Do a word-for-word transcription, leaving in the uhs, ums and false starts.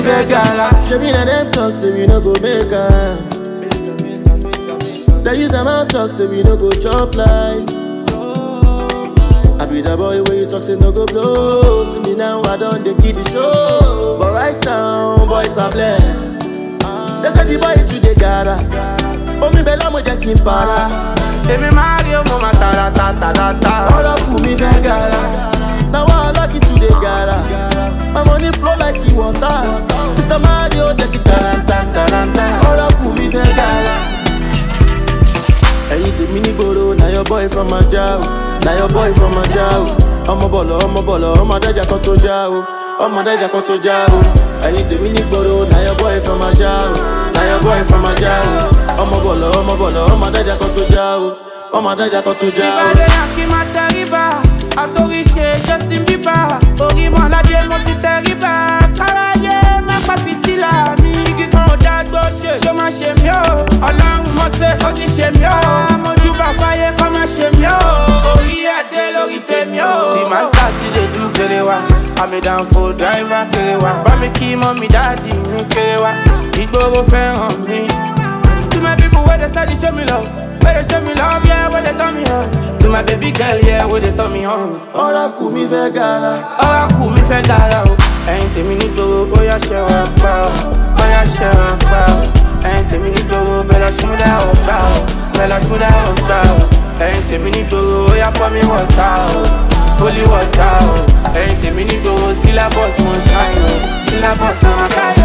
fẹ́ gara. Shebi na dem talk say we no go make am. They use am out talk say we no go chop life. I be the boy where you talk say no go blow. See me now I done dey kill the show. But right now boys are blessed. They say the boy today gara. Omi bella mo jẹ́ kí n para. Èmi Mario mo ma tara ta ta ta ta. Ọ̀rọ̀ kù mi fẹ́ gara. Now I lucky today gara. My money flow like the water. Mister Mario jẹ́ kí taranta taranta. Ọ̀rọ̀ kù mi fẹ́ gara. Ẹ̀yin tèmi ní gbòòrò, na your boy from Ajah o. Na your boy from Ajah o. Ọmọ bọ̀lọ̀ ọmọ bọ̀lọ̀ ọmọ adájà kan tó já o. Ọmọ adájà kan tó já o. Ẹ̀yin tèmi ní gbòòrò, na your boy from Ajah o. Na your boy from Ajah o. Ọmọ bọ̀lọ̀ ọmọ bọ̀lọ̀ ọmọ adájà kan tó já o. Ọmọ adájà kan tó já o. Ìbàdàn yàn kí máa tẹríba, àtòrí ṣe Justin Bieber. Orí mọ́ládé mo ti tẹríba, káráyé má pa fìtílà mi. Igi kan ò dágbó ṣe, ṣó máa ṣe mí o. Ọlọ́run mo ṣe, ó ti ṣe mí o. Mojúbà fáyé kọ́ máa ṣe mí o. Orí adé lórí tèmi o. The master ti dey do kéré wa, àmì dànfò driver kéré wa. Bá mi kí mọ́mí dáàdì mi kéré wa, ìgboro fẹ́ràn mi. To my people where they steady show me love, where they show me love, yeah, where they turn me on. To my baby girl, yeah, where they turn me on. Ọ̀rọ̀ kù mi fẹ́ gara. Ọ̀rọ̀ kù mi fẹ́ gara o. Ẹ̀yin tèmi nígboro, ó yá ṣe wá pa o. Ó yá ṣe wá pa o. Ẹ̀yin tèmi nígboro, bẹ́lá ṣúdá ọ̀gbà o. Bẹ́lá ṣúdá ọ̀gbà o. Ẹ̀yin tèmi nígboro, ó yá pọ́ mi wọ̀ta o. Holy water o. Ẹ̀yin tèmi nígboro, syllabus mo ṣáyò. Syllabus mo ká